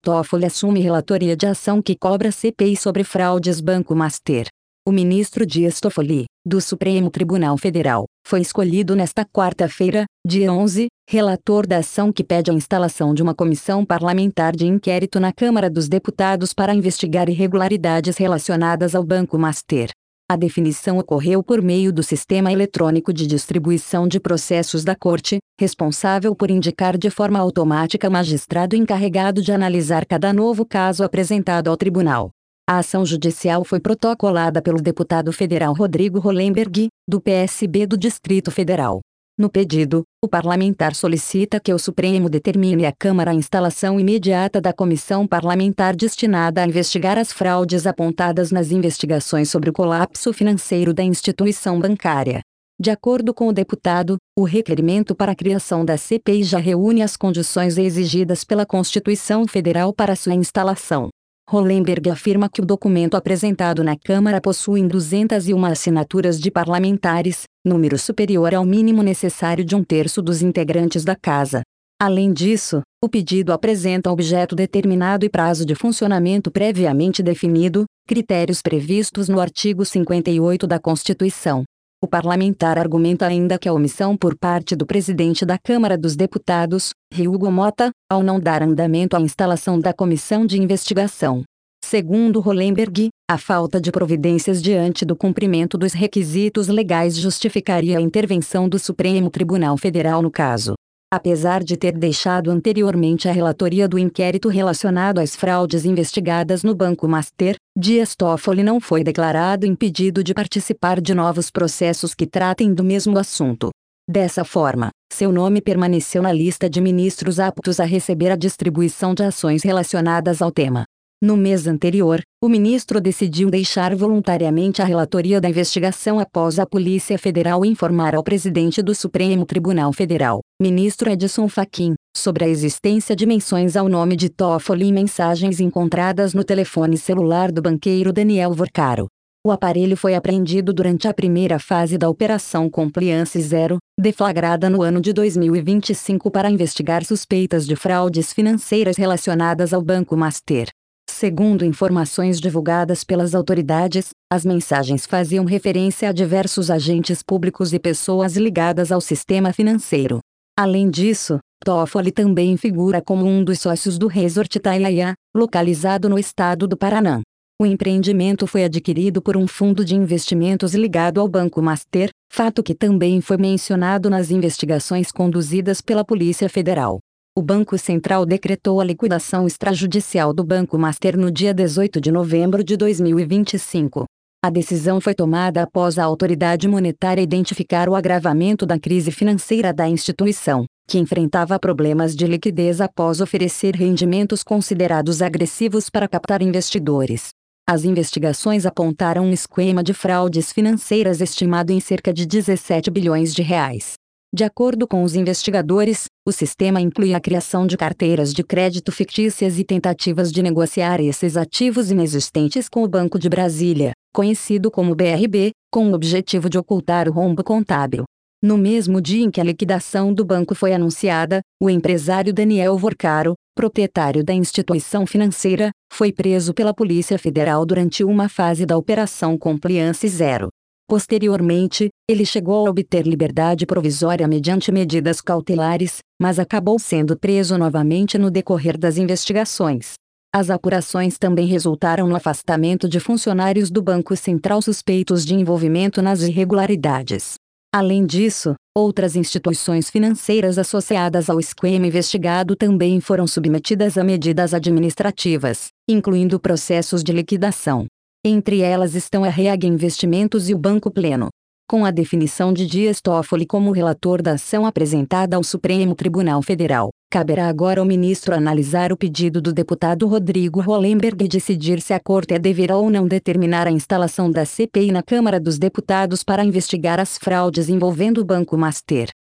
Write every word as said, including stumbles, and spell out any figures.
Toffoli assume relatoria de ação que cobra C P I sobre fraudes Banco Master. O ministro Dias Toffoli, do Supremo Tribunal Federal, foi escolhido nesta quarta-feira, dia onze, relator da ação que pede a instalação de uma comissão parlamentar de inquérito na Câmara dos Deputados para investigar irregularidades relacionadas ao Banco Master. A definição ocorreu por meio do Sistema Eletrônico de Distribuição de Processos da Corte, responsável por indicar de forma automática magistrado encarregado de analisar cada novo caso apresentado ao tribunal. A ação judicial foi protocolada pelo deputado federal Rodrigo Hollenberg, do P S B do Distrito Federal. No pedido, o parlamentar solicita que o Supremo determine à Câmara a instalação imediata da comissão parlamentar destinada a investigar as fraudes apontadas nas investigações sobre o colapso financeiro da instituição bancária. De acordo com o deputado, o requerimento para a criação da C P I já reúne as condições exigidas pela Constituição Federal para sua instalação. Hollenberg afirma que o documento apresentado na Câmara possui duzentas e uma assinaturas de parlamentares, número superior ao mínimo necessário de um terço dos integrantes da Casa. Além disso, o pedido apresenta objeto determinado e prazo de funcionamento previamente definido, critérios previstos no artigo cinquenta e oito da Constituição. O parlamentar argumenta ainda que a omissão por parte do presidente da Câmara dos Deputados, Hugo Mota, ao não dar andamento à instalação da comissão de investigação. Segundo Hollenberg, a falta de providências diante do cumprimento dos requisitos legais justificaria a intervenção do Supremo Tribunal Federal no caso. Apesar de ter deixado anteriormente a relatoria do inquérito relacionado às fraudes investigadas no Banco Master, Dias Toffoli não foi declarado impedido de participar de novos processos que tratem do mesmo assunto. Dessa forma, seu nome permaneceu na lista de ministros aptos a receber a distribuição de ações relacionadas ao tema. No mês anterior, o ministro decidiu deixar voluntariamente a relatoria da investigação após a Polícia Federal informar ao presidente do Supremo Tribunal Federal, ministro Edson Fachin, sobre a existência de menções ao nome de Toffoli em mensagens encontradas no telefone celular do banqueiro Daniel Vorcaro. O aparelho foi apreendido durante a primeira fase da Operação Compliance Zero, deflagrada no ano de dois mil e vinte e cinco para investigar suspeitas de fraudes financeiras relacionadas ao Banco Master. Segundo informações divulgadas pelas autoridades, as mensagens faziam referência a diversos agentes públicos e pessoas ligadas ao sistema financeiro. Além disso, Toffoli também figura como um dos sócios do Resort Itaiaia, localizado no estado do Paraná. O empreendimento foi adquirido por um fundo de investimentos ligado ao Banco Master, fato que também foi mencionado nas investigações conduzidas pela Polícia Federal. O Banco Central decretou a liquidação extrajudicial do Banco Master no dia dezoito de novembro de dois mil e vinte e cinco. A decisão foi tomada após a autoridade monetária identificar o agravamento da crise financeira da instituição, que enfrentava problemas de liquidez após oferecer rendimentos considerados agressivos para captar investidores. As investigações apontaram um esquema de fraudes financeiras estimado em cerca de dezessete bilhões de reais. De acordo com os investigadores, o sistema inclui a criação de carteiras de crédito fictícias e tentativas de negociar esses ativos inexistentes com o Banco de Brasília, conhecido como B R B, com o objetivo de ocultar o rombo contábil. No mesmo dia em que a liquidação do banco foi anunciada, o empresário Daniel Vorcaro, proprietário da instituição financeira, foi preso pela Polícia Federal durante uma fase da Operação Compliance Zero. Posteriormente, ele chegou a obter liberdade provisória mediante medidas cautelares, mas acabou sendo preso novamente no decorrer das investigações. As apurações também resultaram no afastamento de funcionários do Banco Central suspeitos de envolvimento nas irregularidades. Além disso, outras instituições financeiras associadas ao esquema investigado também foram submetidas a medidas administrativas, incluindo processos de liquidação. Entre elas estão a Reag Investimentos e o Banco Pleno. Com a definição de Dias Toffoli como relator da ação apresentada ao Supremo Tribunal Federal, caberá agora ao ministro analisar o pedido do deputado Rodrigo Hollenberg e decidir se a Corte deverá ou não determinar a instalação da C P I na Câmara dos Deputados para investigar as fraudes envolvendo o Banco Master.